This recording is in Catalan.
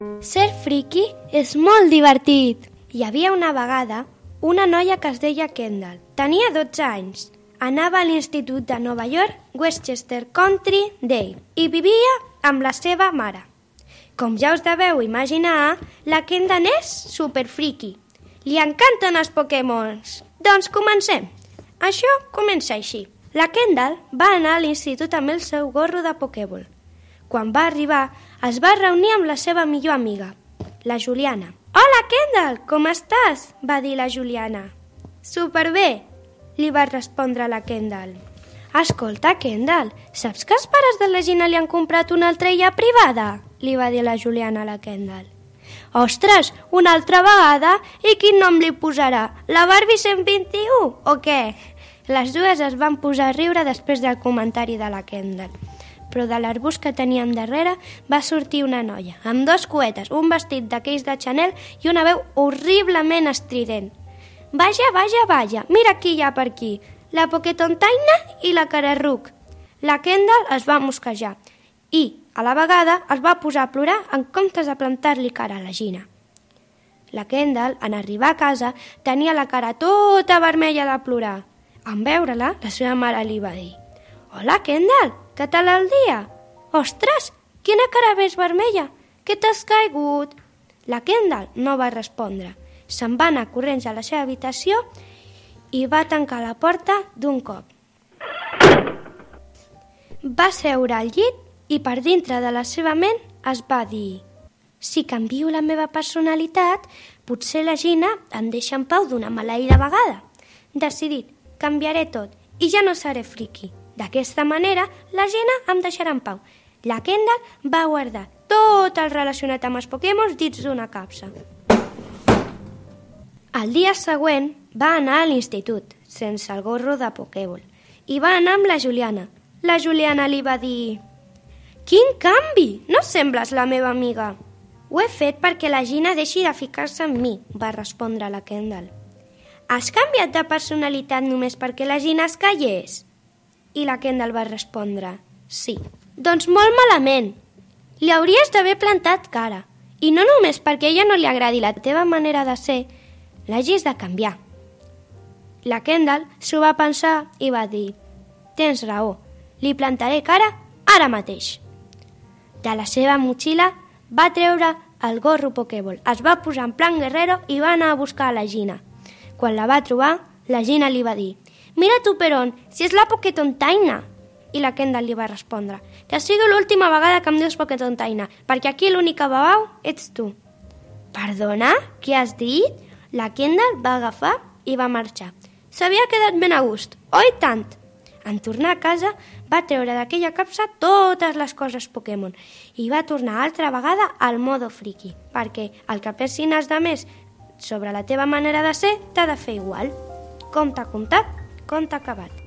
Ser friki és molt divertit. Hi havia una vegada una noia que es deia Kendall. Tenia 12 anys. Anava a l'Institut de Nova York, Westchester Country Day, i vivia amb la seva mare. Com ja us deveu imaginar, la Kendall és superfriki. Li encanten els Pokémons. Doncs comencem. Això comença així. La Kendall va anar a l'institut amb el seu gorro de Pokéball. Quan va arribar, es va reunir amb la seva millor amiga, la Juliana. «Hola, Kendall, com estàs?», va dir la Juliana. «Superbé», li va respondre la Kendall. «Escolta, Kendall, saps que els pares de la Gina li han comprat una altra illa privada?», li va dir la Juliana a la Kendall. «Ostres, una altra vegada? I quin nom li posarà? La Barbie 121 o què?» Les dues es van posar a riure després del comentari de la Kendall. Però de l'arbust que tenien darrere va sortir una noia, amb 2 cuetes, un vestit d'aquells de Chanel i una veu horriblement estrident. «Vaja, vaja, vaja, mira qui hi ha per aquí, la Pokétontaina i la Cararruc». La Kendall es va mosquejar i, a la vegada, es va posar a plorar en comptes de plantar-li cara a la Gina. La Kendall, en arribar a casa, tenia la cara tota vermella de plorar. En veure-la, la seva mare li va dir: «Hola, Kendall, què tal el dia? Ostres, quina cara més vermella! Què t'has caigut?» La Kendall no va respondre. Se'n va anar corrents a la seva habitació i va tancar la porta d'un cop. Va seure al llit i per dintre de la seva ment es va dir: «Si canvio la meva personalitat, potser la Gina em deixa en pau d'una maleïda vegada. Decidit, canviaré tot i ja no seré friki. D'aquesta manera, la Gina em deixarà en pau». La Kendall va guardar tot el relacionat amb els Pokémons dins d'una capsa. El dia següent va anar a l'institut, sense el gorro de Pokéball, i va anar amb la Juliana. La Juliana li va dir: «Quin canvi! No sembles la meva amiga». «Ho he fet perquè la Gina deixi de ficar-se en mi», va respondre la Kendall. «Has canviat de personalitat només perquè la Gina es callés?» I la Kendall va respondre: «Sí». «Doncs molt malament. Li hauries d'haver plantat cara. I no només perquè a ella no li agradi la teva manera de ser, l'hagis de canviar». La Kendall s'ho va pensar i va dir: «Tens raó, li plantaré cara ara mateix». De la seva motxilla va treure el gorro Pokéball, es va posar en plan guerrero i va anar a buscar a la Gina. Quan la va trobar, la Gina li va dir: «Mira tu per on, si és la Pokétontaina». I la Kendall li va respondre: «Que sigui l'última vegada que em dius Pokétontaina, perquè aquí l'única babau ets tu». «Perdona? Què has dit?» La Kendall va agafar i va marxar. S'havia quedat ben a gust, oi tant? En tornar a casa, va treure d'aquella capsa totes les coses Pokémon i va tornar altra vegada al modo friki, perquè el que pensin els altres sobre la teva manera de ser t'ha de fer igual. Conte contat, conte acabat.